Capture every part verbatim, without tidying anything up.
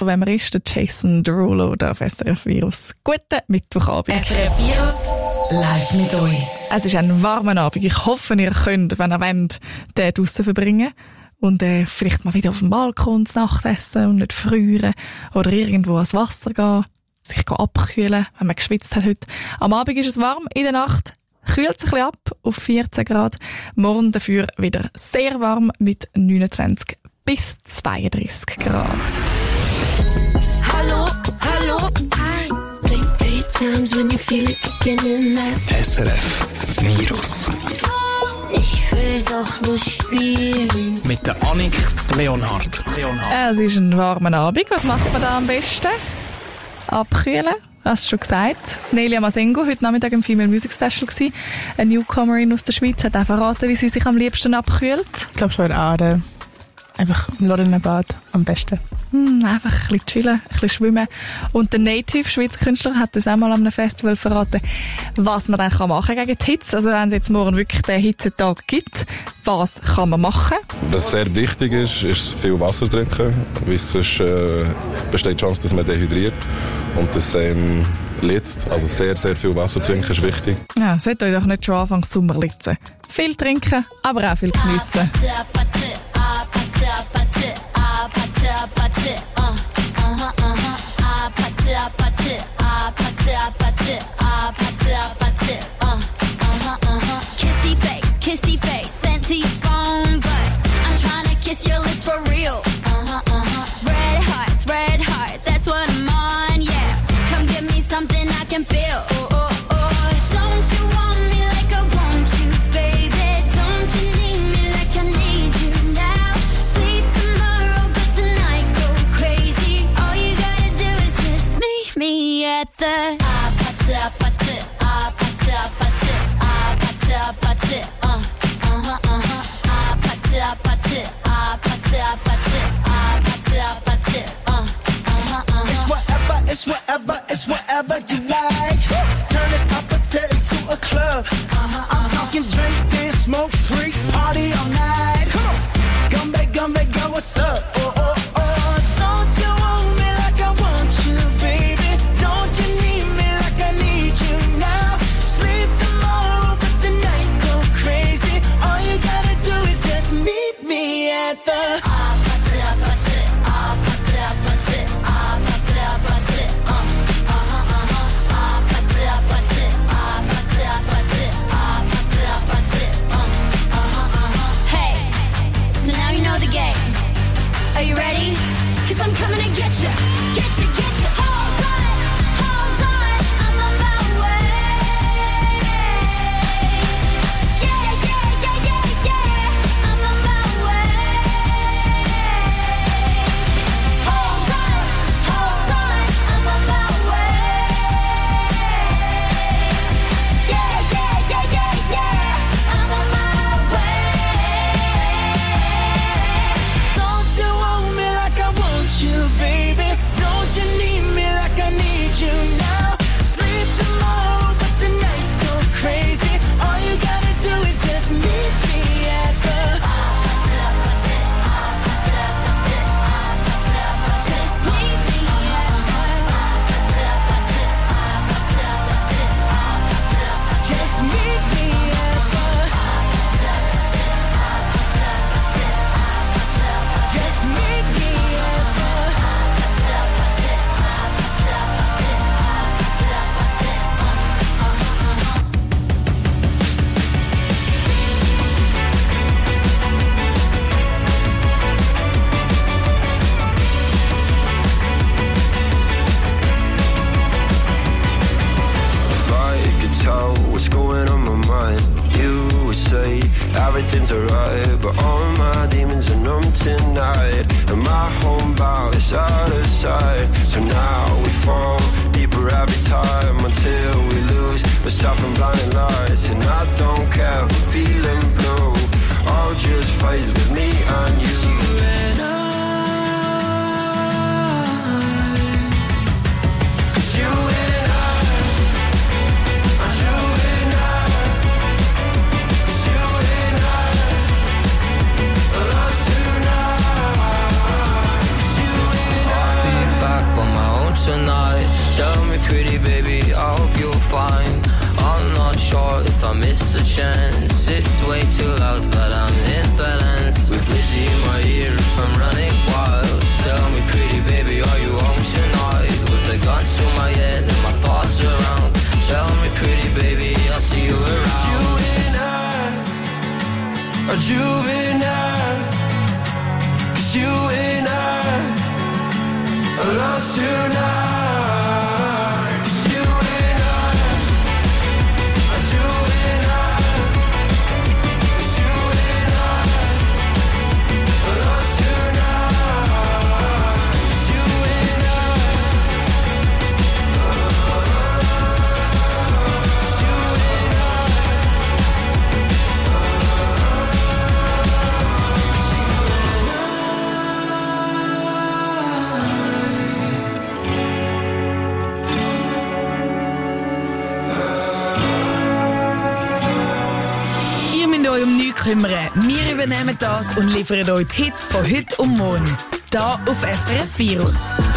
von wem er ist, der Jason Derulo, da auf S R F Virus. Guten Mittwochabend. S R F Virus, live mit euch. Es ist ein warmer Abend. Ich hoffe, ihr könnt, wenn ihr wollt, den draussen verbringen. Und äh, vielleicht mal wieder auf dem Balkon zu Nacht essen und nicht frieren. Oder irgendwo ans Wasser gehen. Sich abkühlen, wenn man geschwitzt hat heute. Am Abend ist es warm, in der Nacht kühlt es ein bisschen ab auf vierzehn Grad. Morgen dafür wieder sehr warm mit neunundzwanzig bis zweiunddreißig Grad. Hallo, hallo, hi. Think three times when you feel it kicking in. S R F Virus. Ich will doch nur spielen. Mit der Annik Leonhardt. Leonhardt. Es ist ein warmer Abend. Was macht man da am besten? Abkühlen, hast du schon gesagt. Nelia Masengo, heute Nachmittag im Female Music Special gewesen. Eine Newcomerin aus der Schweiz, hat auch verraten, wie sie sich am liebsten abkühlt. Ich glaube schon in Aare. Einfach im Lorennebad am besten. Hm, einfach ein bisschen chillen, ein bisschen schwimmen. Und der Native, Schweizer Künstler, hat uns auch mal an einem Festival verraten, was man dann machen kann gegen die Hitze. Also wenn es jetzt morgen wirklich den Hitzetag gibt, was kann man machen? Was sehr wichtig ist, ist viel Wasser trinken, weil sonst äh, besteht die Chance, dass man dehydriert und das ähm, litzt. Also sehr, sehr viel Wasser trinken ist wichtig. Ja, sollte euch doch nicht schon Anfang Sommer litzen. Viel trinken, aber auch viel geniessen. Kissy face, kissy face, sent to your phone, but I'm trying to kiss your lips for real. Uh-huh, uh-huh. Red hearts, red hearts, that's what I'm on, yeah. Come give me something I can feel. Oh, oh, oh. Don't you want me like I want you, baby? Don't you need me like I need you now? Sleep tomorrow, but tonight go crazy. All you gotta do is just meet me at the It's whatever, it's whatever you like. Turn this opposite into a club. I'm talking drink, dance, smoke, freak, party all night. Come on, Gumbe, Gumbe, girl, what's up? Oh, oh, oh, don't you want me like I want you, baby? Don't you need me like I need you now? Sleep tomorrow, but tonight go crazy. All you gotta do is just meet me at the Are you ready? Cause I'm coming to get you, get you, get you. Hold on, hold on, I'm on my way. Yeah, yeah, yeah, yeah, yeah, I'm on my way. Hold on, hold on, I'm on my way. Yeah, yeah, yeah, yeah, yeah, I'm on my way. Don't you want me like I want you, baby? Don't you need me like I need you now? Sleep tomorrow, but tonight go crazy. All you gotta do is just meet me at the just meet me at the just meet me at the just meet me at If I could tell what's going on my mind, you would say everything's alright, but all my demons are numb tonight, and my home bow is out of sight. So now we fall deeper every time until we lose ourselves in blinding lights. And I don't care if I'm feeling blue, all just fades with me and you. You and I, 'cause you and I, you and I, 'cause you and I, lost tonight. 'Cause you and I. tonight. Tell me pretty baby, I hope you're fine. I'm not sure if I missed the chance. It's way too loud but I'm in balance. With Lizzie in my ear, I'm running wild. Tell me pretty baby, are you home tonight? With a gun to my head and my thoughts around. Tell me pretty baby, I'll see you around. You and I are juvenile. Cause you and I are lost tonight. Kümmern. Wir übernehmen das und liefern euch die Hits von heute und morgen. Da auf S R F Virus.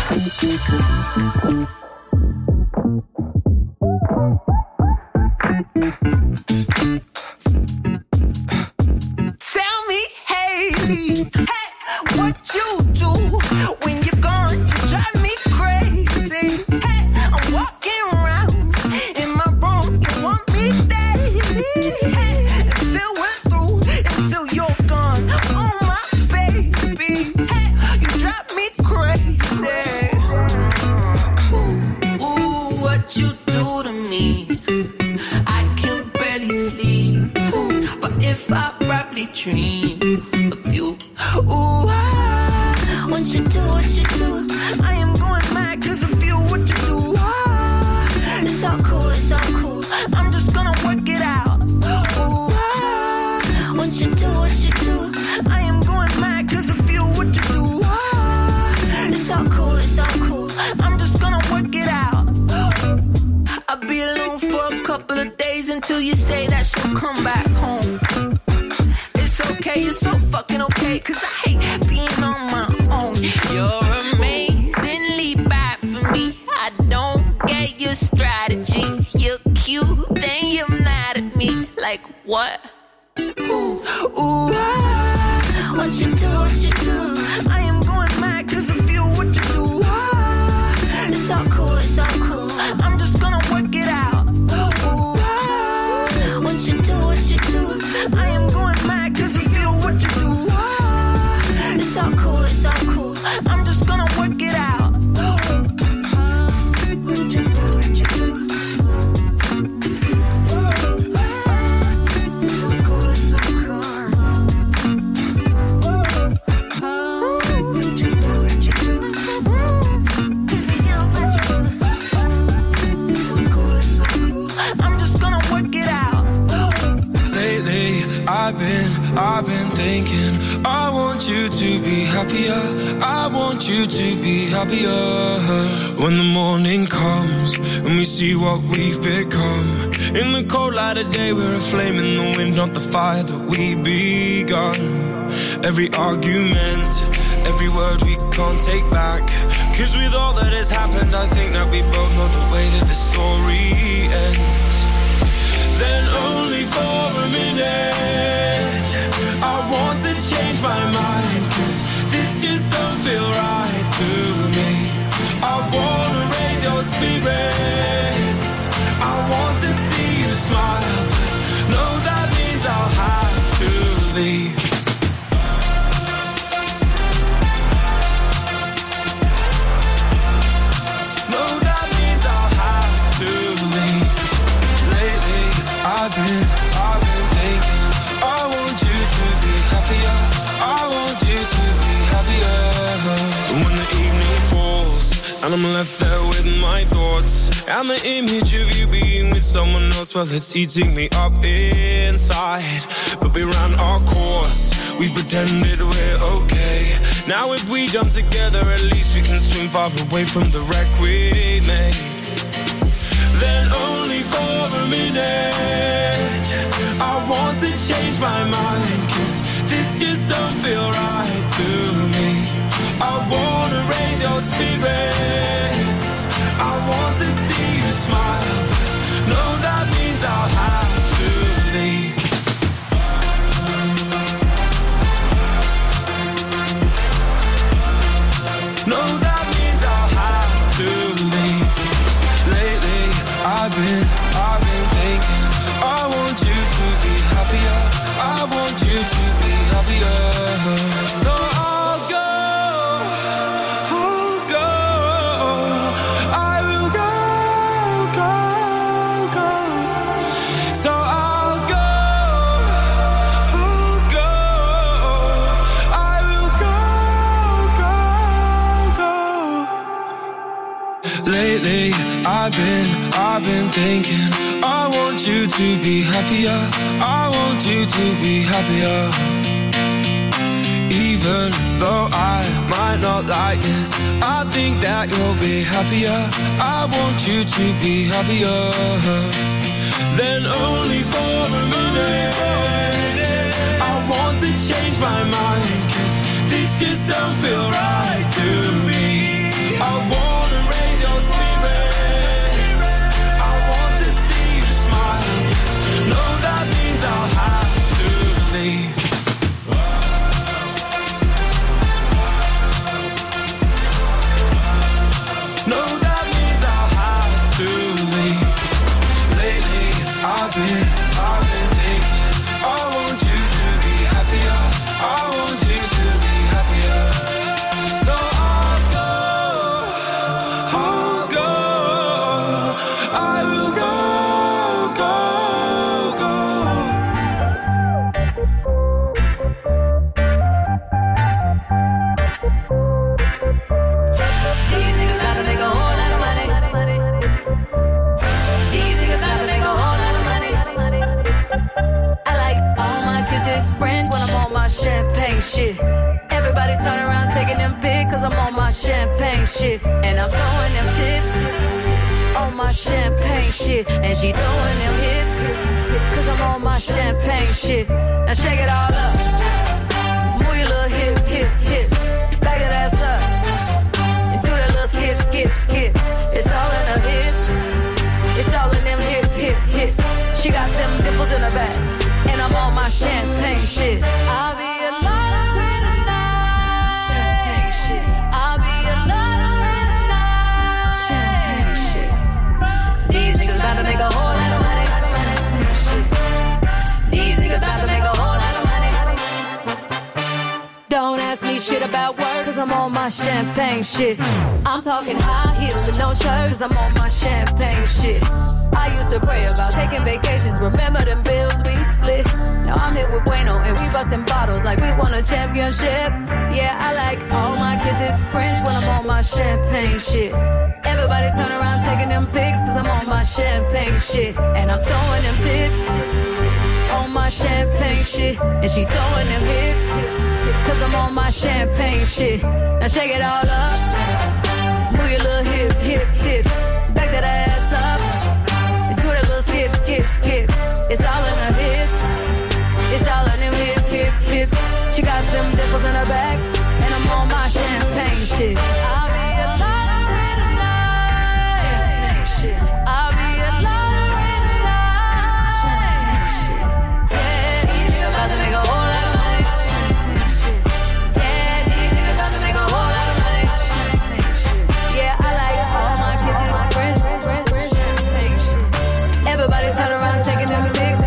Tell me, Hailey, hey, what you do when you're gone? You drive me crazy. Hey, I'm walking around in my room. You want me daily? Hey, until we're through, until you're gone. Oh my baby, hey, you drive me crazy. Ooh, ooh, what you do to me? I can barely sleep. Ooh, but if I probably dream of you. Ooh, ah, what you do, what you do? I am going mad cause of you, what you do? Ah, it's all cool, it's all cool. I'm just gonna work it out. Ooh, ah, what you do, what you do? I am going mad cause of you, what you do? Ah, it's all cool, it's all cool. I'm just gonna work it out. I'll be alone for a couple of days until you say that she'll come back home. It's okay, it's so fucking okay, cause I hate being on my own. You're amazingly bad for me. I don't get your strategy. You're cute, then you're mad at me. Like what? Ooh, ooh, ah, what you do, what you do? I am going mad cause of you, what you do? Ah, it's all cool, it's all cool. I'm just gonna work it out. Ooh, ah, what you do, what you do? I am going mad cause of you, what you do? Ah, it's all cool, it's all cool. I'm just gonna work it out. What you do, what you do? It's so cool, it's so cool. What you do, what you do? I'm just gonna work it out. Lately, I've been, I've been thinking, I want you to be happier. I want you to be happier. When the morning comes and we see what we've become. In the cold light of day, we're a flame in the wind, not the fire that we begun. Every argument, every word we can't take back. Cause with all that has happened, I think that we both know the way that the story ends. Then only for a minute I want to change my mind, cause this just don't feel right to me. I wanna raise your spirits, I want to see you smile, but no, that means I'll have to leave. I've been, I've been thinking, I want you to be happier. I want you to be happier. When the evening falls and I'm left there with my thoughts and the image of you being with someone else, well, it's eating me up inside. But we ran our course, we pretended we're okay. Now if we jump together, at least we can swim far away from the wreck we made. Then only for a minute I want to change my mind, cause this just don't feel right to me. I wanna raise your spirits, Lately, I've been, I've been thinking, I want you to be happier, I want you to be happier. Even though I might not like this, I think that you'll be happier, I want you to be happier. Then only for a minute, I want to change my mind, 'cause this just don't feel right to me. I wanna raise your spirits, I want to see you smile. No, that means I'll have to leave. No, that means I'll have to leave. Lately, I've been, I've been thinking, I want you to be happier, I want you to be happier. So I'll go, I'll go, I will go, go, go. These niggas gotta make a whole lot of money. These niggas gotta make a whole lot of money. I like all my kisses French when I'm on my champagne shit. Everybody turn around taking them pics, 'cause I'm on my champagne shit. And I'm throwing them tips on my champagne shit. And she throwing them hips, 'cause I'm on my champagne shit. Now shake it all up, move your little hip, hip, hip. Back it ass up and do that little skip, skip, skip. It's all in her hips, it's all in them hip, hip, hips. She got them dimples in her back, and I'm on my champagne shit. I'll be a lottery tonight. Champagne shit. I'll be a lottery tonight. Champagne shit. These niggas about to make a whole lot of money. Champagne shit. These niggas about to make a whole lot of money. Don't ask me shit about work, 'cause I'm on my champagne shit. I'm talking high heels and no shirt, 'cause I'm on my champagne shit. I used to pray about taking vacations, remember them bills we split. Now I'm here with Bueno and we busting bottles like we won a championship. Yeah, I like all my kisses French when I'm on my champagne shit. Everybody turn around taking them pics, 'cause I'm on my champagne shit. And I'm throwing them tips on my champagne shit. And she throwing them hips, 'cause I'm on my champagne shit. Now shake it all up, move your little hip, hip, tips. Back that ass up, and do that little skip, skip, skip. It's all in her hips, it's all in them hip, hip, hips. She got them dimples in her back, and I'm on my champagne shit. I'll be a lottery tonight. Champagne shit. I'll be a lottery tonight. Champagne shit. Yeah, these niggas about to make a whole lot of money. Champagne shit. Yeah, these niggas about to make a whole lot of money. Champagne shit. Yeah, I like all my kisses French. Champagne shit. Everybody turn around taking them pics.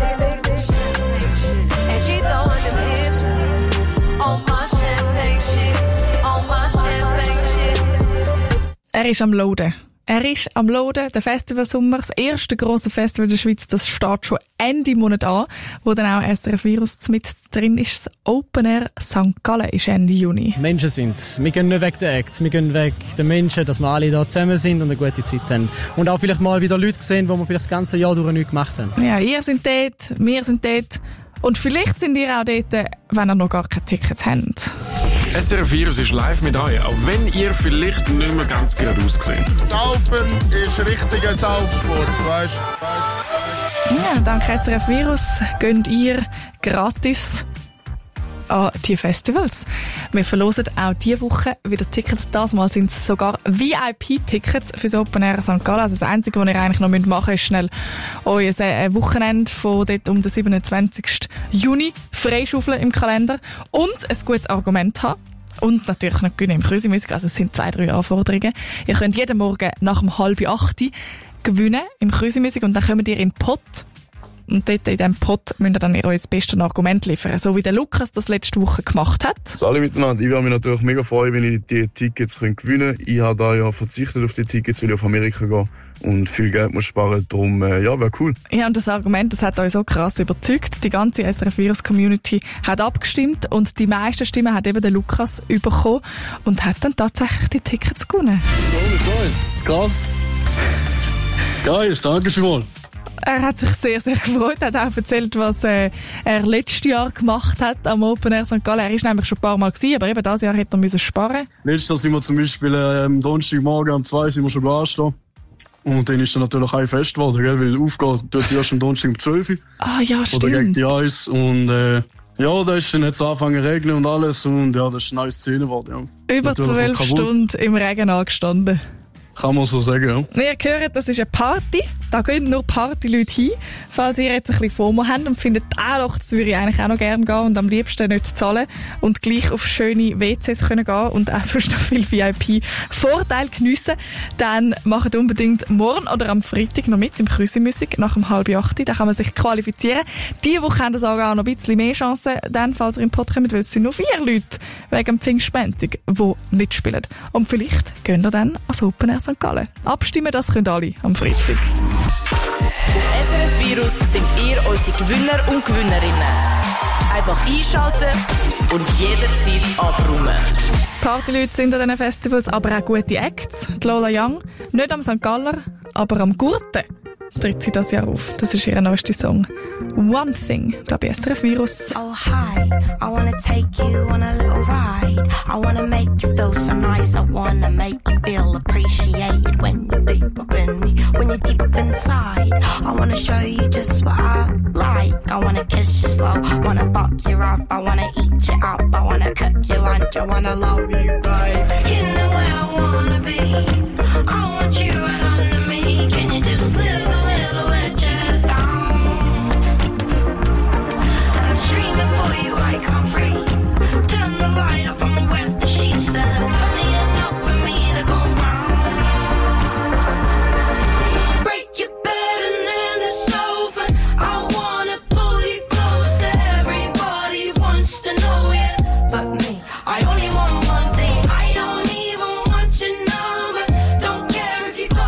And she throwing them hips on my champagne shit. On my champagne shit. Er ist am Loaden. Er ist am Loaden, der Festivalsommer, das erste grosse Festival der Schweiz, das steht schon Ende Monat an, wo dann auch S R F Virus mit drin ist. Das Open Air Sankt Gallen ist Ende Juni. Menschen sind's. Wir gehen nicht weg den Acts, wir gehen weg den Menschen, dass wir alle da zusammen sind und eine gute Zeit haben. Und auch vielleicht mal wieder Leute sehen, die wir vielleicht das ganze Jahr durch nichts gemacht haben. Ja, ihr seid dort, wir sind dort. Und vielleicht sind ihr auch dort, wenn ihr noch gar keine Tickets habt. S R F Virus ist live mit euch, auch wenn ihr vielleicht nicht mehr ganz gerade aussieht. Saufen ist richtiger Saufsport, weißt du? Ja, dank S R F Virus gönnt ihr gratis an die Festivals. Wir verlosen auch diese Woche wieder Tickets. Das Mal sind es sogar V I P-Tickets für das Open Air Sankt Gallen. Also das Einzige, was ihr eigentlich noch machen müsst, ist schnell euer Wochenende von dort um den siebenundzwanzigsten Juni freischaufeln im Kalender und ein gutes Argument haben. Und natürlich noch gewinnen im Krüsi-Musik. Also es sind zwei, drei Anforderungen. Ihr könnt jeden Morgen nach dem halb acht gewinnen im Krüsi-Musik und dann kommt ihr in den Pott. Und dort in diesem Pot müsst ihr dann euer das beste Argument liefern, so wie der Lukas das letzte Woche gemacht hat. Salut miteinander, ich würde mich natürlich mega freuen, wenn ich die Tickets gewinnen könnte. Ich habe da ja verzichtet auf die Tickets, weil ich auf Amerika gehe und viel Geld muss sparen, darum, äh, ja, wäre cool. Ja, und das Argument, das hat euch so krass überzeugt. Die ganze S R F Virus Community hat abgestimmt und die meisten Stimmen hat eben der Lukas bekommen und hat dann tatsächlich die Tickets gewonnen. Ohne Scheiß, das ist krass. Geil, danke vielmals. Er hat sich sehr, sehr gefreut. Er hat auch erzählt, was äh, er letztes Jahr gemacht hat am Open Air Sankt Gallen. Er ist nämlich schon ein paar Mal gewesen, aber eben dieses Jahr hätte er müssen sparen. Letztes Jahr sind wir zum Beispiel äh, am Donnerstagmorgen um zwei sind wir schon anstehen. Und dann ist dann natürlich ein Fest geworden, gell? Weil aufgehen tut sie erst am Donnerstag um zwölf Uhr. Ah ja, stimmt. Oder gegen die Eis. Und äh, ja, da ist dann jetzt angefangen zu regnen und alles. Und ja, das ist eine neue Szene geworden. Ja. Über zwölf Stunden im Regen angestanden. Kann man so sagen, ja. Ihr hört, das ist eine Party. Da gehen nur Partyleute hin. Falls ihr jetzt ein bisschen FOMO habt und findet, ah doch, das würde ich eigentlich auch noch gerne gehen und am liebsten nicht zahlen und gleich auf schöne W Cs können gehen und auch sonst noch viel V I P-Vorteile geniessen, dann macht unbedingt morgen oder am Freitag noch mit im Krüsi-Musik nach um halb acht. Da kann man sich qualifizieren. Diese Woche haben das auch noch ein bisschen mehr Chancen, dann, falls ihr im Pod kommt, weil es sind nur vier Leute wegen dem Pfingstbändig, die mitspielen. Und vielleicht gehen ihr dann ans Open Air Sankt Gallen. Abstimmen, das können alle am Freitag. Auf S R F Virus sind ihr unsere Gewinner und Gewinnerinnen. Einfach einschalten und jederzeit abräumen. Partyleute sind an diesen Festivals, aber auch gute Acts. Die Lola Young, nicht am Sankt Galler, aber am Gurten, tritt sie das Jahr auf. Das ist ihr neuester Song. One Thing, da bei S R F Virus. Oh hi, I wanna take you on a little ride. I wanna make you feel so nice. I wanna make you feel appreciated when you're deep up in me, when you're deep up inside. I wanna show you just what I like. I wanna kiss you slow, wanna fuck you rough. I wanna eat you up, I wanna cook you lunch. I wanna love you, babe. You know where I wanna be. I want you right under me. Can you just live a little bit down? Streaming for you, I can't breathe. Turn the light off, I'ma wet the sheets. There's plenty enough for me to go round. Break your bed and then the sofa. I wanna pull you closer. Everybody wants to know you, but me. I only want one thing. I don't even want your number. Don't care if you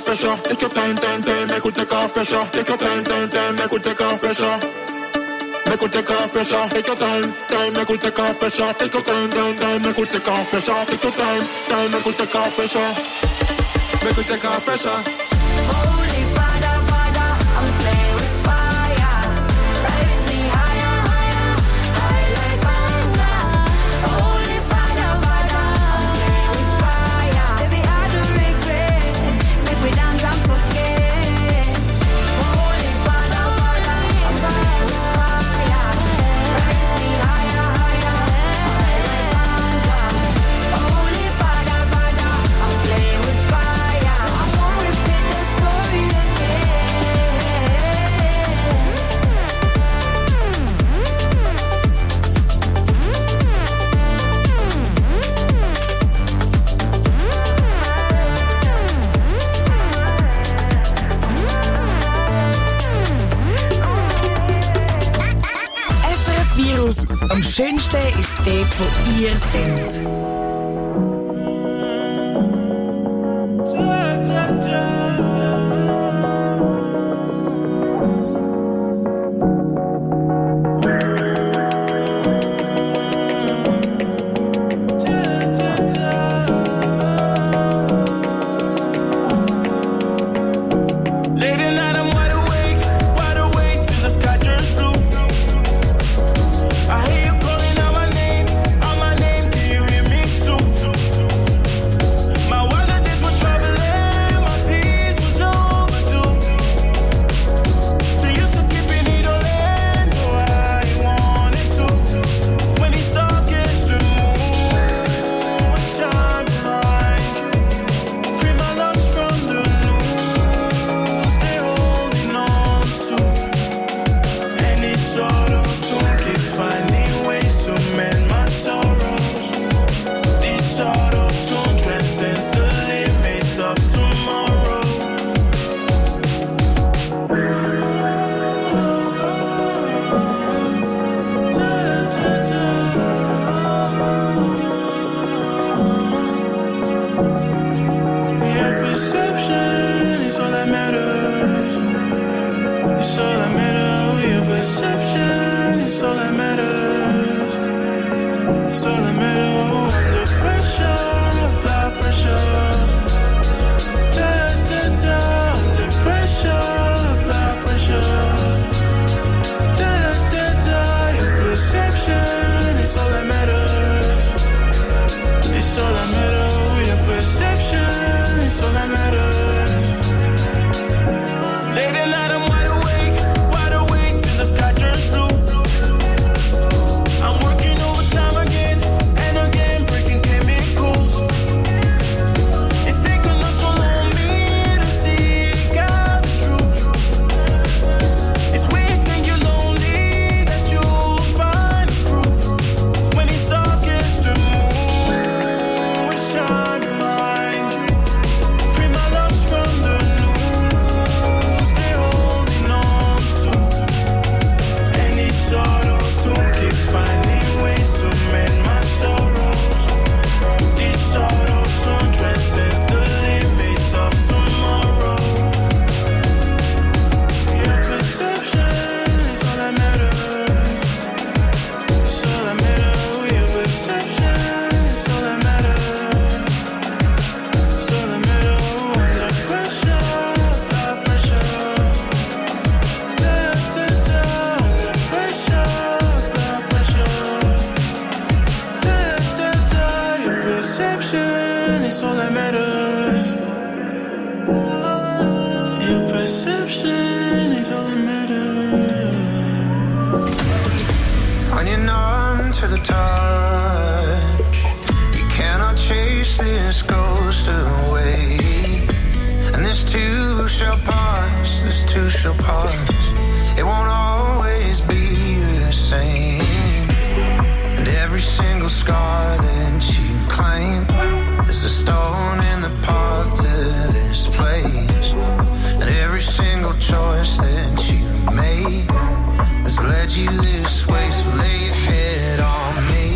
pressure. Take your time, time, time, make we take off pressure. Take your time, time, time, make we take off pressure. Make we take off pressure. Take your time, time, make we take off pressure. Take your time, time, time, make we take off pressure. Take your time, time, make we take off pressure. Make we take off pressure. Holy Father, Father, I'm playing with fire. Raise me higher, higher, high like Banga. Holy Father, Father, I'm playing with fire. Baby, I don't regret. Make we dance and forget. Holy Father, Father, I'm playing with fire. Raise me higher, higher, high like Banga. Holy Father, Father, I'm playing with fire. I won't repeat the story again. S R F Virus. Am schönsten ist dort, wo ihr seid. Late at night, I'm wide awake, wide awake till the sky turns blue. I hear you calling out my name, out my name. Do you hear me too? My wilder days were troubling, my peace was overdue. Too used to keeping it all in, do I wanted to? When he started to move, I shine behind you. Free my lungs from the noose they're holding on to. Any sort of tune keeps finding ways to mend my sorrows. This sort of tune transcends the limits of tomorrow. Your perception is all that matters. It's all that matters. Your perception is all that matters. It's all that matters. Under pressure, blood pressure. Da da da. Under pressure, blood pressure. Da da da. Your perception is all that matters. It's all that matters. Your perception is all that matters. Late at night, I'm wide awake, wide awake till the sky turns blue. I'm working overtime again and again, breaking chemicals. It's taken up so long me to seek out the truth. It's when you think you're lonely that you'll find the proof. When it's darkest to move, we shine behind you. Free my lungs from the noose they're holding on to. Any sort of tune keeps finding ways to mend my sorrows. This sort of tune transcends the limits of tomorrow. Your perception is all that matters. It's all that matters. Your perception is all that matters. It's all that matters. Under pressure, blood pressure. Da da da. Under pressure, blood pressure. Da da da. Your perception is all that matters. Your perception is all that matters. When you're numb to the touch, you cannot chase this ghost away. And this too shall pass, this too shall pass. It won't always be the same. And every single scar that you claim is a stone in the path to this place. And every single choice that you made has led you this way. So lay your head on me,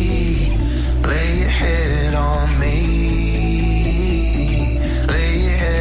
lay your head on me, lay your head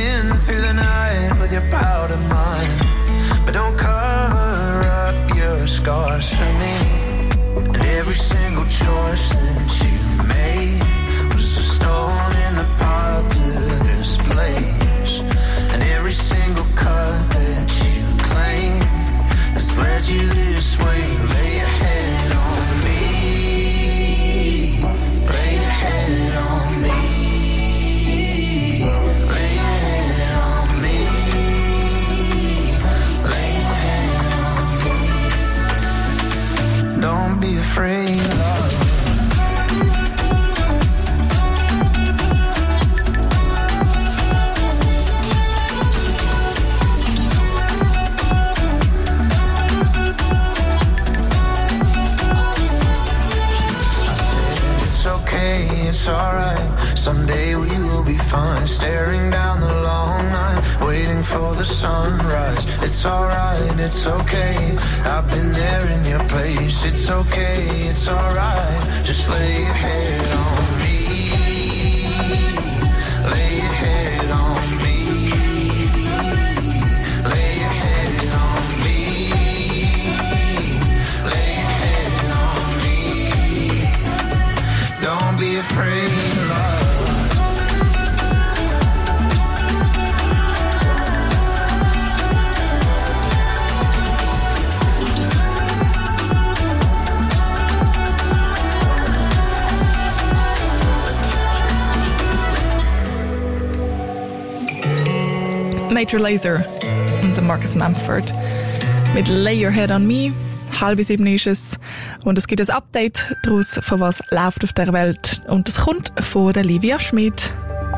in through the night with your powder mind. But don't cover up your scars for me. And every single choice that you made was a stone in the path to this place. And every single cut that you claim has led you this way. Lay your head on me. Lay your head on me. Lay your head on me. Lay your head on me. Don't be afraid of love. It's alright, someday we will be fine. Staring down the long night, waiting for the sunrise. It's alright, it's okay, I've been there in your place. It's okay, it's alright, just lay your head on me. Lay your head on me. Lay your head on me. Lay your head on me. Don't be afraid of love. Major Lazer und der Marcus Mumford mit Lay Your Head on Me. Halb sieben ist es. Und es gibt ein Update daraus, von was läuft auf der Welt. Und es kommt von der Livia Schmid.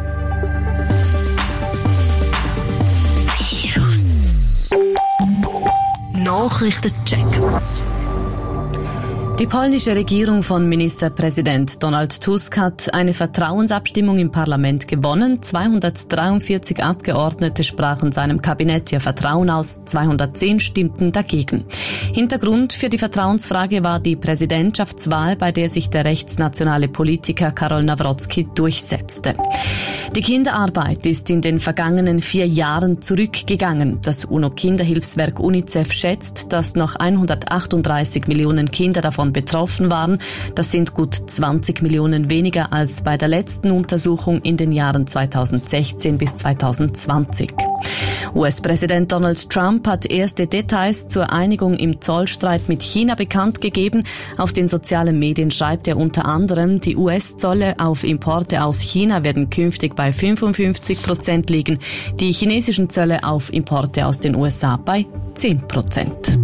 Virus. Nachrichtencheck. Die polnische Regierung von Ministerpräsident Donald Tusk hat eine Vertrauensabstimmung im Parlament gewonnen. zweihundertdreiundvierzig Abgeordnete sprachen seinem Kabinett ihr Vertrauen aus, zweihundertzehn stimmten dagegen. Hintergrund für die Vertrauensfrage war die Präsidentschaftswahl, bei der sich der rechtsnationale Politiker Karol Nawrocki durchsetzte. Die Kinderarbeit ist in den vergangenen vier Jahren zurückgegangen. Das UNO-Kinderhilfswerk UNICEF schätzt, dass noch hundertachtunddreißig Millionen Kinder davon betroffen waren. Das sind gut zwanzig Millionen weniger als bei der letzten Untersuchung in den Jahren zweitausendsechzehn bis zweitausendzwanzig. U S-Präsident Donald Trump hat erste Details zur Einigung im Zollstreit mit China bekannt gegeben. Auf den sozialen Medien schreibt er unter anderem, die U S-Zölle auf Importe aus China werden künftig bei fünfundfünfzig Prozent liegen, die chinesischen Zölle auf Importe aus den U S A bei zehn Prozent.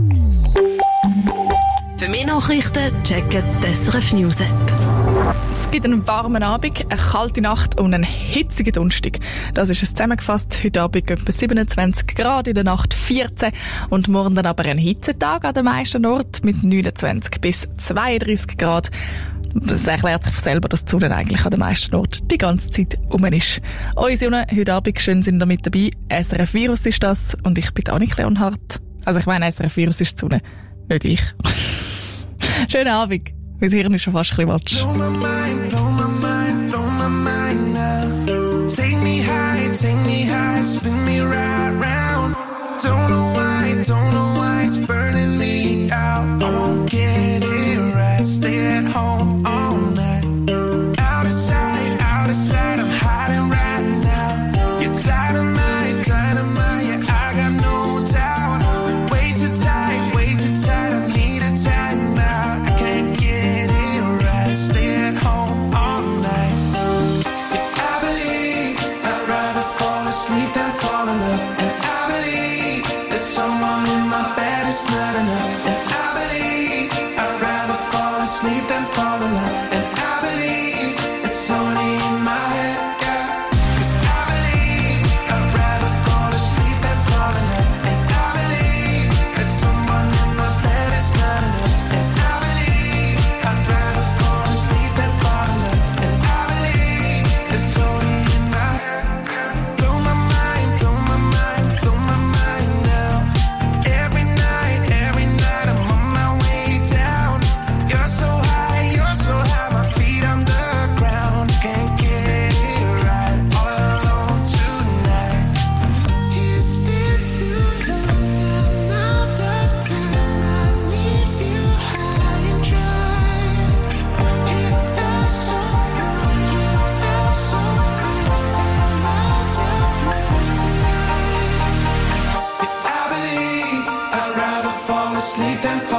Für mehr Nachrichten checken die S R F News App. Es gibt einen warmen Abend, eine kalte Nacht und einen hitzigen Donnerstag. Das ist es zusammengefasst. Heute Abend etwa siebenundzwanzig Grad, in der Nacht vierzehn und morgen dann aber ein Hitzetag an den meisten Orten mit neunundzwanzig bis zweiunddreißig Grad. Das erklärt sich selber, dass die Sonne eigentlich an den meisten Orten die ganze Zeit rum ist. Eure Sonne, heute Abend schön sind ihr mit dabei. S R F Virus ist das und ich bin Annik Leonhardt. Also ich meine, S R F Virus ist die Sonne, nicht ich. Schönen Abend. Mein Hirn ist schon fast ein bisschen watsch. Blow my mind, blow my mind, blow my mind now. Take me high, take me high, spin me right round. Don't know why, don't know why it's burning me out. I won't get it right, stay at home all night. Out of sight, out of sight, I'm hiding right now. You're dynamite, dynamite, yeah, I got no doubt. Way too tight, way too tight, I need a time now. I can't get it right, stay at home all night. Yeah, I believe I'd rather fall asleep than fall in love. And I believe there's someone in my bed is not enough. And I believe I'd rather fall asleep than fall in love. And I believe it's only in my head, yeah. 'Cause I believe I'd rather fall asleep than fall in love. And I believe there's someone in my bed is not enough. And I believe I'd rather fall asleep than fall in love. And I believe it's only in my head. Blow my mind, blow my mind,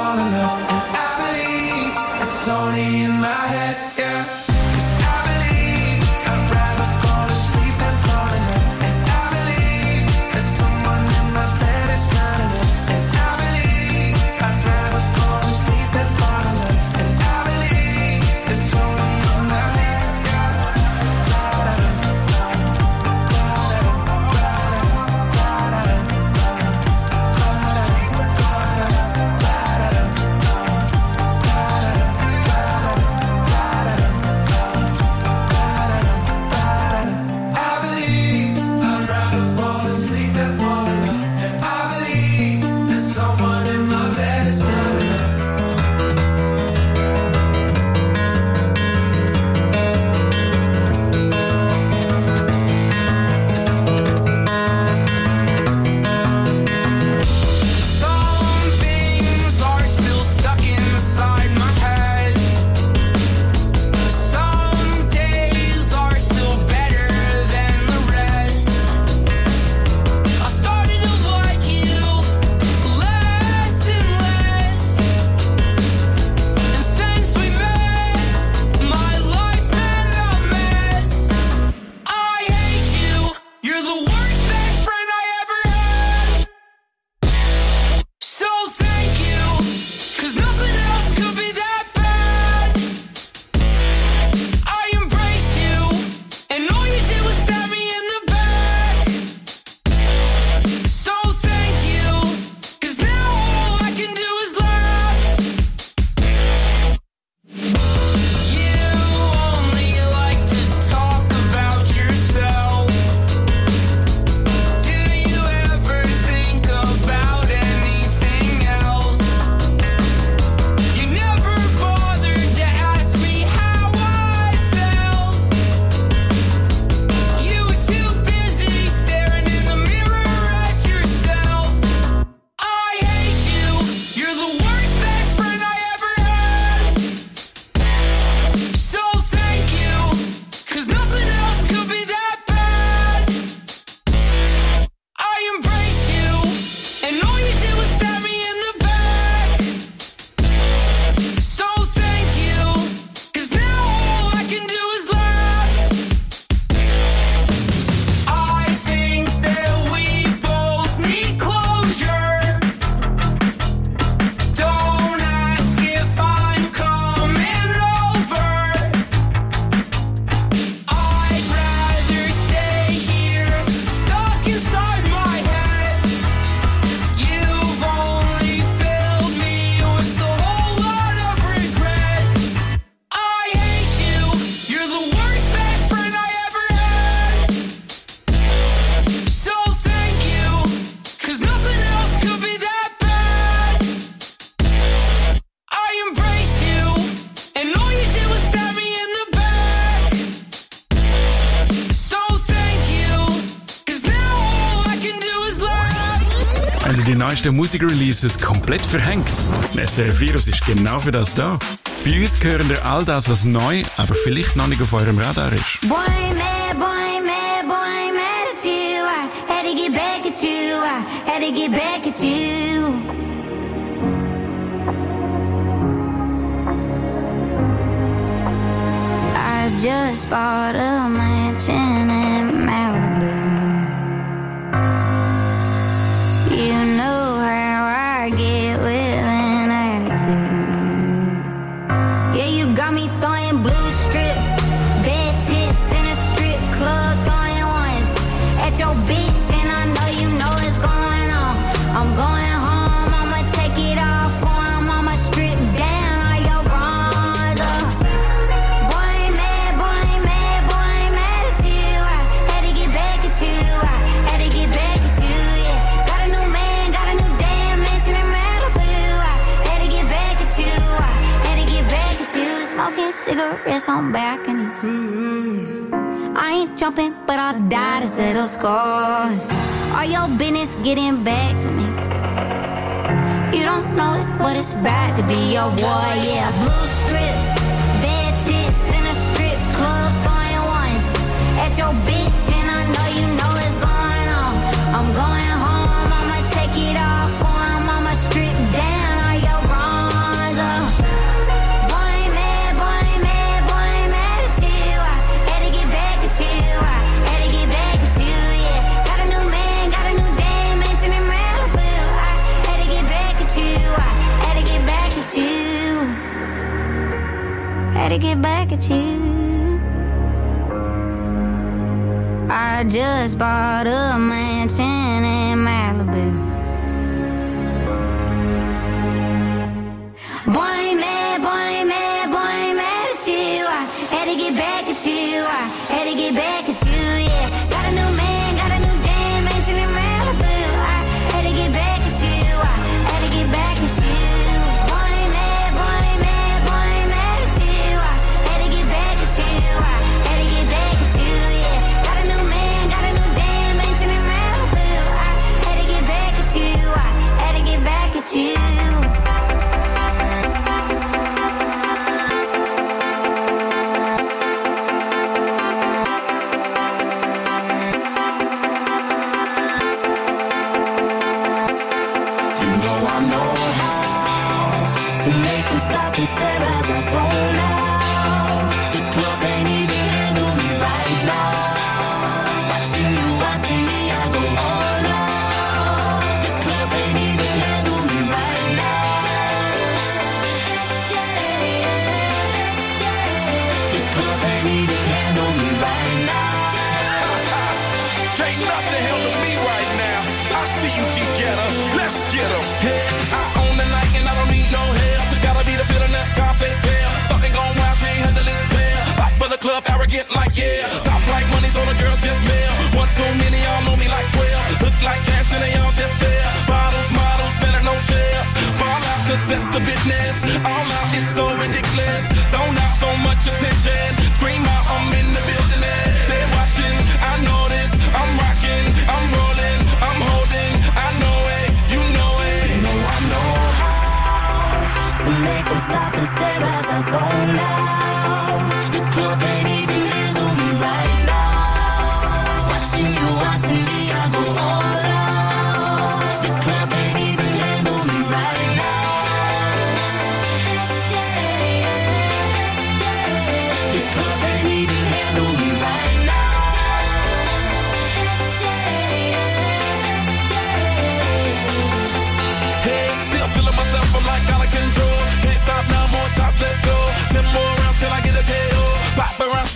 fall in love. And I believe it's only in my head, yeah. 'Cause I believe I'd rather fall asleep than fall in love. And I believe there's someone in my bed that's not enough. And I believe I'd rather fall asleep than fall in love. And I believe it's only in my head, yeah. Die neuesten Musikreleases komplett verhängt. S R F Virus ist genau für das da. Bei uns hören ihr all das, was neu, aber vielleicht noch nicht auf eurem Radar ist. Boy, mad, boy, mad, boy, mad at you. I had to get back at you. I had to get back at you. I just bought a mansion in Malibu. You know how I get with an attitude. Yeah, you got me throwing blue strips, bad tits in a strip club, throwing ones at your bitch, and I know you know what's going on. I'm going home, I'ma take it off for him, I'ma strip down all your bronze. Uh. Boy, mad, boy, mad, boy, mad at you. I had to get back at you. I had to get back at you, yeah. Got a new man, got a new damn mansion in Malibu. I had to get back at you. I had to get back at you. Smoking cigarettes on balconies. Mm-hmm. I ain't jumping, but I'll die to settle scores. All your business getting back to me. You don't know it, what it's about to be your war, yeah. Blue strips, bad tits in a strip club, throwing ones at your bitch, and I know you know what's going on. I'm going home, I'ma take it off for him, I'ma strip down all your wrong. to get back at you. I just bought a mansion in Malibu. Boy, I'm mad, boy, I'm mad, boy, I'm mad at you. I had to get back at you. I had to get back at you, yeah. Got a new man, got a new damn mansion in Malibu. I had to get back at you. I had to get back at you. Boy, I'm mad, boy, I'm mad, boy, I'm mad at you. I had to get back at you. I had to get back at you, yeah. Got a new man, got a new damn mansion in Malibu. I had to get back at you. I had to get back at you. And stare as I zone out. The club can't even handle me right now. Watching you, watching me, I go all out. The club can't even handle me right now. The club can't even handle me right now. Can't nothing handle me right now. I see you, D-Getter. Let's get 'em. Hey, I own the night and I don't need no help. Gotta be the feeling that Scarface pair. Starting going wild, can't handle this pair. Back for the club, arrogant like yeah. Top like money, so the girls just mail. One too many, y'all know me like twelve. Look like cash and they all just there. Bottles, models, spending no shares. Fall out, cause that's the business. All out is so ridiculous. Zone out, so much attention. Scream out, I'm in the building. They're watching, I know this. I'm rocking, I'm rolling, I'm holding. I know it, you know it. You know I know how to make them stop and stare as I zone out. The club can't even handle me right now. Watching you, watching me, I go all out. The club can't even handle me right now. The club can't even handle me right now. Hey, still feeling myself, I'm like out of control. Can't stop now, more shots, let's go. Ten more rounds till I get a K O. Pop around,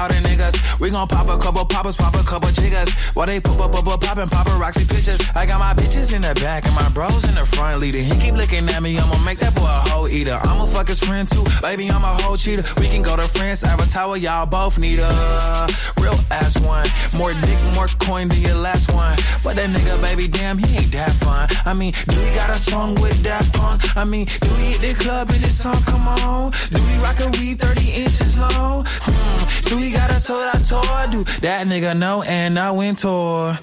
all the niggas. We gon' pop a couple poppers, pop a couple jiggers. While they pop up, up, up, poppin' paparazzi pictures. I got my bitches in the back and my bros in the front leading. He keep looking at me, I'ma make that boy a hoe eater. I'ma fuck his friend too, baby, I'm a whole cheater. We can go to France, Avatar, y'all both need a real ass one. More dick, more coin than your last one. But that nigga, baby, damn, he ain't that fun. I mean, do he got a song with Daft Punk? I mean, do he hit the club in this song? Come on. Do he rock a weed thirty inches long? Hmm. Do he got a soul I tour? Do that nigga know and I went tour.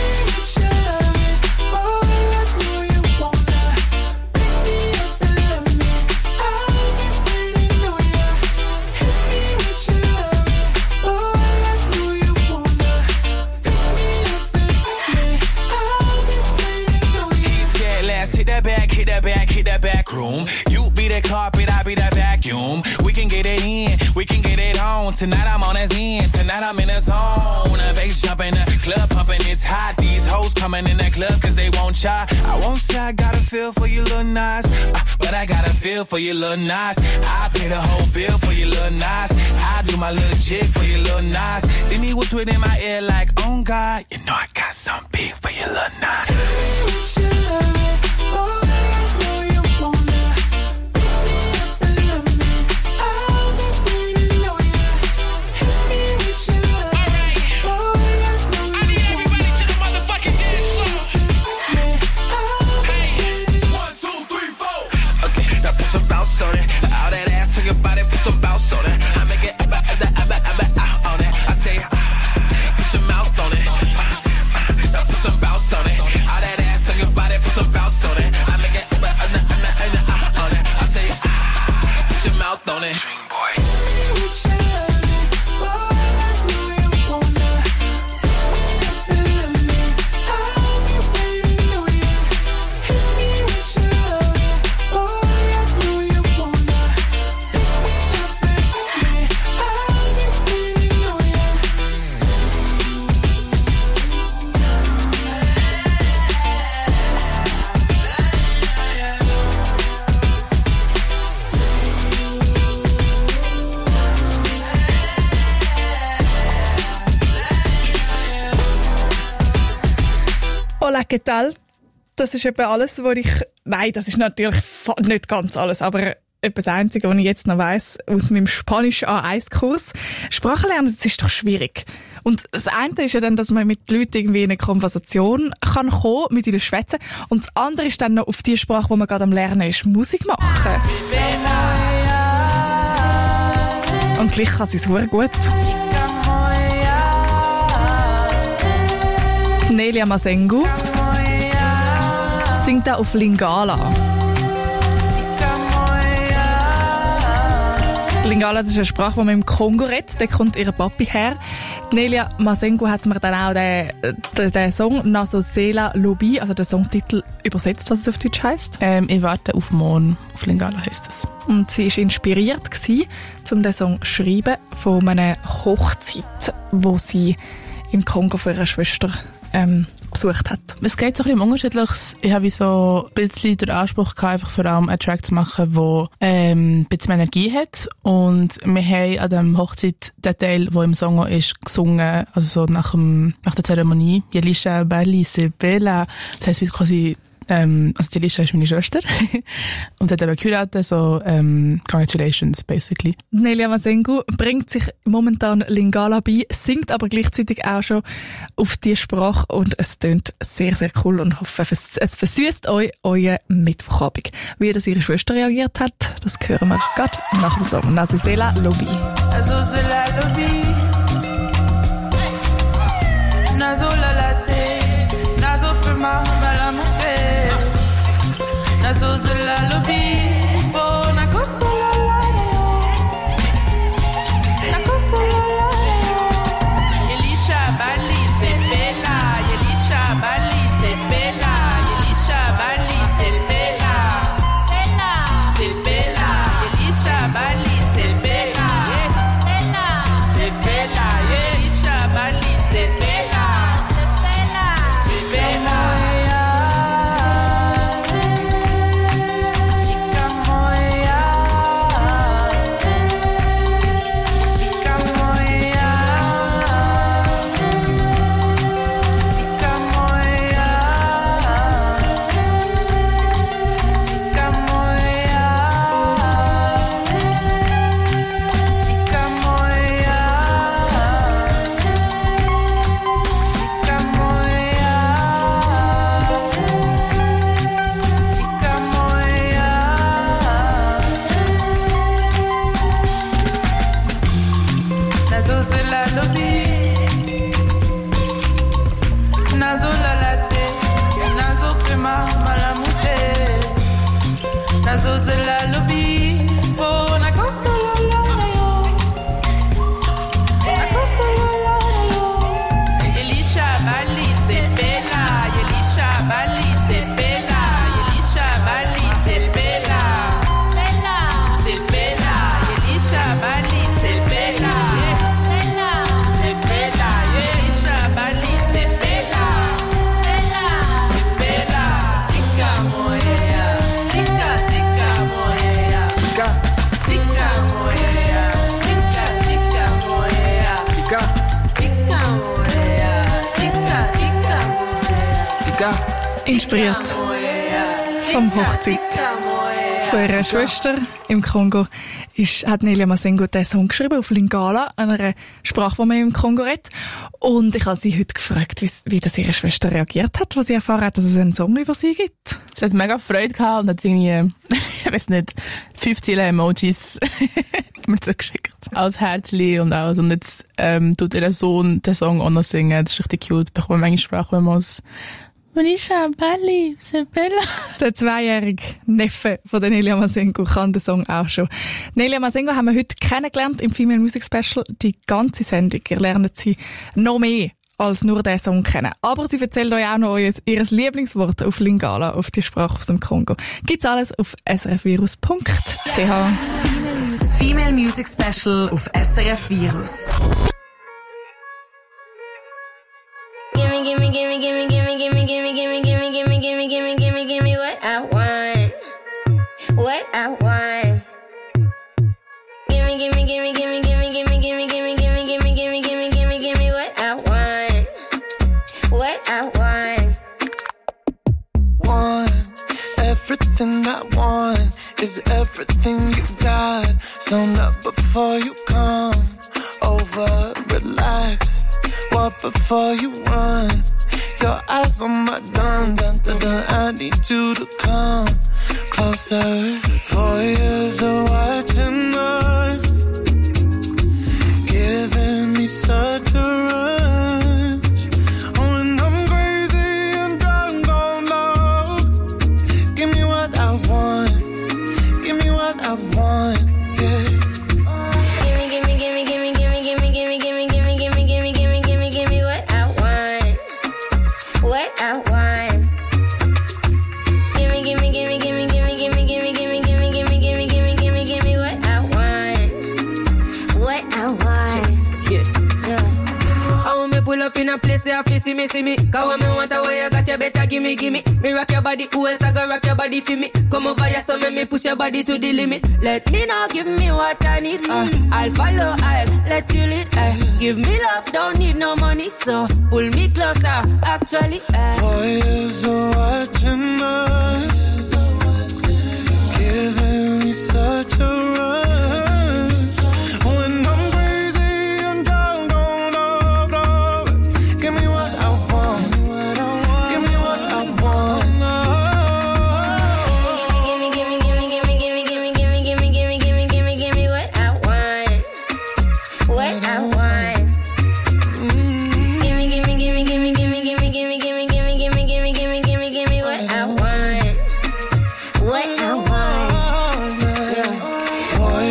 Back room. You be the carpet, I be the vacuum. We can get it in, we can get it on. Tonight I'm on his end, tonight I'm in the zone. The bass jumping, the club pumping, it's hot. These hoes coming in the club cause they won't try. I won't say I got a feel for you little nice, uh, but I got a feel for you little nice. I pay the whole bill for you little nice. I do my little jig for you little nice. Then he whisper in my ear like, oh God, you know I got something big for you little nice. On it, all that ass on your body, put some bounce on it. I make it abba, abba, abba, abba, out on it. I say, put your mouth on it. Now put some bounce on it. All that ass on your body, put some bounce on it. I make it abba, abba, abba, abba, out on it. I say, put your mouth on it. Dream boy. Hola, ¿qué tal? Das ist etwa alles, was ich... Nein, das ist natürlich nicht ganz alles, aber etwas das Einzige, was ich jetzt noch weiss aus meinem Spanisch A eins Kurs. Sprache lernen, das ist doch schwierig. Und das eine ist ja dann, dass man mit Leuten irgendwie in eine Konversation kann kommen, mit ihnen schwätzen. Und das andere ist dann noch auf die Sprache, die man gerade am Lernen ist, Musik machen. Und gleich kann sie es sehr gut. Nelia Mazengo singt da auf Lingala. Lingala, das ist eine Sprache, die man im Kongo redet. Da kommt ihr Papi her. Nelia Mazengo hat mir dann auch den, den, den Song Nasosela Lobi, also den Songtitel, übersetzt, was es auf Deutsch heisst. Ähm, ich warte auf morgen. Auf Lingala heisst es. Und sie war inspiriert gewesen, um den Song zu schreiben von einer Hochzeit, wo sie in Kongo für ihre Schwester ähm, besucht hat. Es geht so ein bisschen um Unterschiedliches. Ich habe so ein bisschen den Anspruch gehabt, einfach vor allem einen Track zu machen, der ähm, ein bisschen mehr Energie hat. Und wir haben an dem Hochzeit den Teil, der im Song ist, gesungen, also so nach, dem, nach der Zeremonie. Yelisha Bali se bella. Das heisst, wie quasi Ähm, also die Lisha ist meine Schwester und hat eben geheiratet, so ähm, congratulations, basically. Nelia Mazengo bringt sich momentan Lingala bei, singt aber gleichzeitig auch schon auf die Sprache und es tönt sehr, sehr cool und hoffe, es versüßt euch euren Mittwochabend. Wie das ihre Schwester reagiert hat, das hören wir gerade nach dem Song. Nasosela Lobi. Nasosela Lobi. Nasolalate. Nasopema malamute. Nasosela Lobi. Oh, nakosolala. Nakosolala. Yelisha Bali se bella. Yelisha Bali se bella. Yelisha Bali se bella. Bella. Se bella. Yelisha Bali se bella. Bella. Se bella. Yelisha Bali se bella. Se bella. Se bella. so c'est la lobby. Oh, una cosa la la yo. Una cosa la la yo. Elisha Bali, c'est bella. Elisha Bali, c'est bella. Elisha Bali, c'est bella. Bella. C'est bella. Elisha Bali, c'est bella. Bella. C'est bella. Elisha Bali, c'est bella. Bella. Bella. Tika moya. Tika tika moya. Tika tika moya. Tika tika moya. Tika tika moya. Tika tika moya. Tika. Inspiriert vom Hochzeit von ihrer Schwester im Kongo ist, hat Nelia Masengo diesen Song geschrieben auf Lingala, einer Sprache, die man im Kongo redet. Und ich habe sie heute gefragt, wie, wie das ihre Schwester reagiert hat, als sie erfahren hat, dass es einen Song über sie gibt. Sie hat mega Freude gehabt und hat irgendwie, ich weiß nicht, fünfzehn Emojis mir zurückgeschickt. Als Herzli und alles. Und jetzt ähm, tut ihr Sohn den Song auch noch singen. Das ist richtig cute. Ich bekomme manchmal Sprache, wenn man es Monisha, Bali, c'est bella. Der zweijährige Neffe von der Nelia Masengo kann den Song auch schon. Nelia Masengo haben wir heute kennengelernt im Female Music Special. Die ganze Sendung. Ihr lernt sie noch mehr als nur diesen Song kennen. Aber sie erzählt euch auch noch ihr, ihr Lieblingswort auf Lingala, auf die Sprache aus dem Kongo. Gibt's alles auf s r f virus punkt c h. Das Female Music Special auf S R F Virus. Gimme, gimme, gimme, gimme, gimme, gimme, gimme, gimme, gimme, gimme, gimme, gimme, gimme, gimme what I want. What I want. Gimme, gimme, gimme, gimme, gimme, gimme, gimme, gimme, gimme, gimme, gimme, gimme, gimme, gimme what I want. What I want. Want everything I want is everything you got. So not before you come over, relax. What before you run? Your eyes on my gun, dun, dun, dun. I need you to come closer. Four years of watching us, giving me such a rush. Oh, and I'm crazy and drunk on love. Give me what I want, give me what I want, yeah. Gimme, gimme, gimme, gimme, gimme, gimme, gimme, gimme, gimme, gimme, gimme, gimme, gimme, gimme what I want. What I want. Gimme, gimme, gimme, gimme, gimme, gimme, gimme, gimme, gimme, gimme, gimme, gimme, gimme, gimme what I want. What I want. Yeah. I want me pull up in a place where I see me, see me. Cause when me want a way you got you better gimme, gimme. Me rock your body, who else I go rock your body for me? Come over here so make me push your body to the limit. Let me know, give me what I need. Uh, I'll follow, I'll let you lead. Uh, give me love, don't need no money. So pull me closer, actually. Uh. Four years of watching us, giving me such a rush. When I'm crazy and down, down, down, down. Give me what I want, give me what I want. Gimme, gimme, gimme, gimme, gimme, gimme, gimme, gimme, gimme, gimme, gimme, gimme what I want. What I want. Gimme, gimme, gimme, gimme, gimme, gimme, gimme, gimme, gimme, gimme, gimme, gimme, gimme, gimme what I want. What I want. Four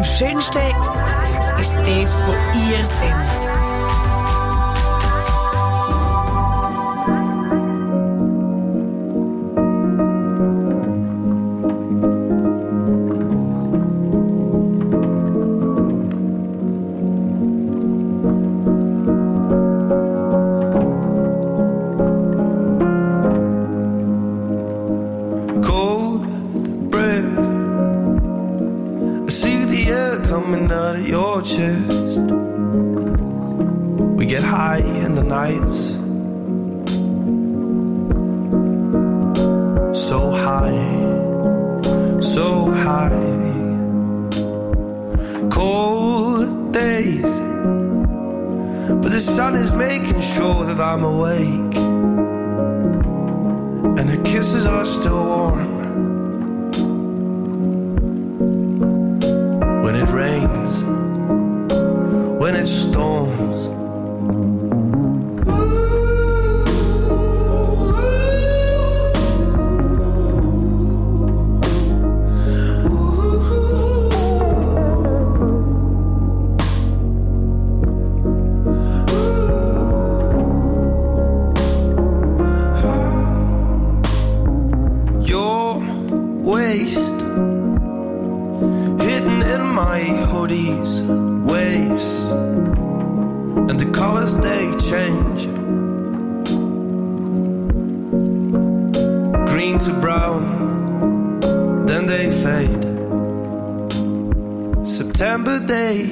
Schönste ist dort, wo ihr seid. We get high in the nights, so high, so high. Cold days, but the sun is making sure that I'm awake, and her kisses are still warm. When it rains, when it storms, your waist hidden in my hoodies, waves, and the colors they change, green to brown, then they fade. September days,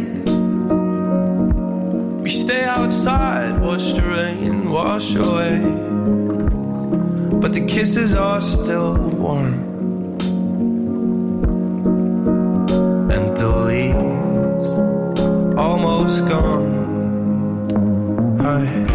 we stay outside, watch the rain wash away, but the kisses are still warm, and the leaves almost gone. Hi.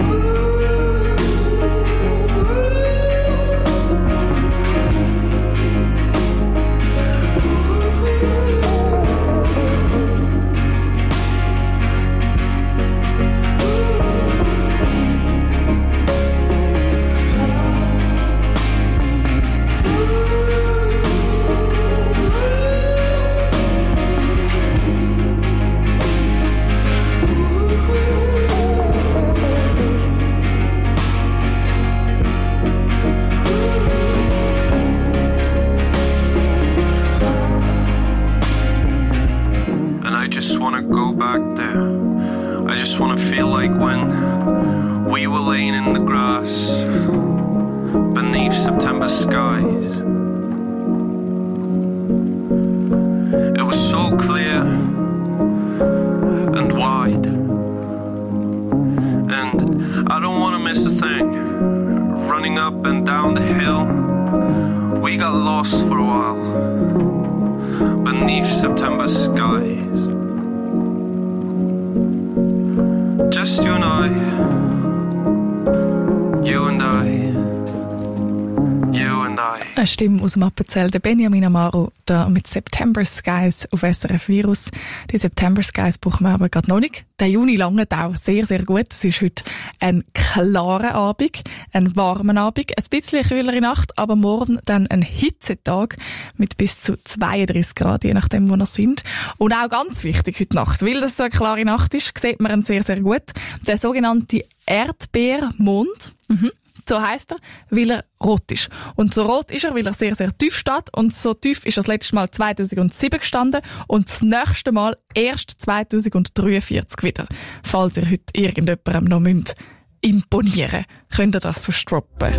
Eine Stimme aus dem Appenzell, der Benjamin Amaro, da mit September Skies auf S R F Virus. Die September Skies brauchen wir aber gerade noch nicht. Der Juni langt auch sehr, sehr gut. Es ist heute ein klarer Abend, ein warmer Abend, ein bisschen kühlere Nacht, aber morgen dann ein Hitzetag mit bis zu zweiunddreißig Grad, je nachdem, wo wir sind. Und auch ganz wichtig heute Nacht, weil das so eine klare Nacht ist, sieht man ihn sehr, sehr gut. Der sogenannte Erdbeermond. Mhm. So heisst er, weil er rot ist. Und so rot ist er, weil er sehr, sehr tief steht. Und so tief ist er das letzte Mal zweitausendsieben gestanden. Und das nächste Mal erst zweitausenddreiundvierzig wieder. Falls ihr heute irgendjemandem noch müsst imponieren, könnt ihr das so stroppen.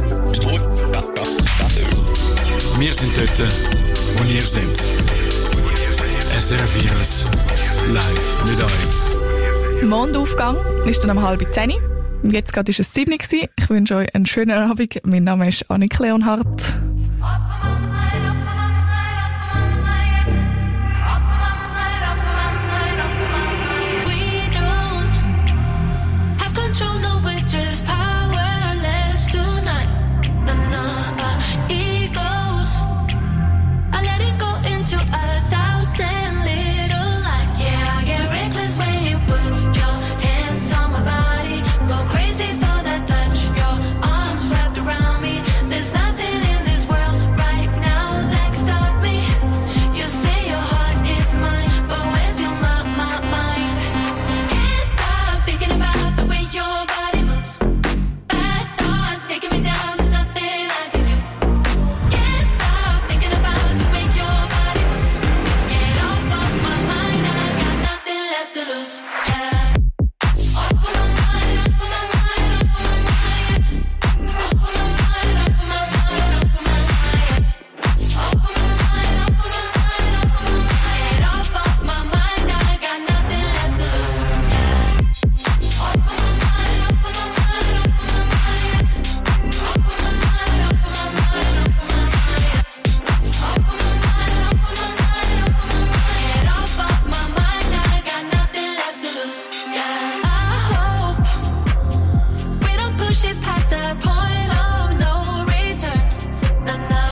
Wir sind dort, wo ihr seid. S R F Virus. Live mit euch. Mondaufgang ist dann um halb zehn. Jetzt gerade war es sieben Uhr. Ich wünsche euch einen schönen Abend. Mein Name ist Annik Leonhardt.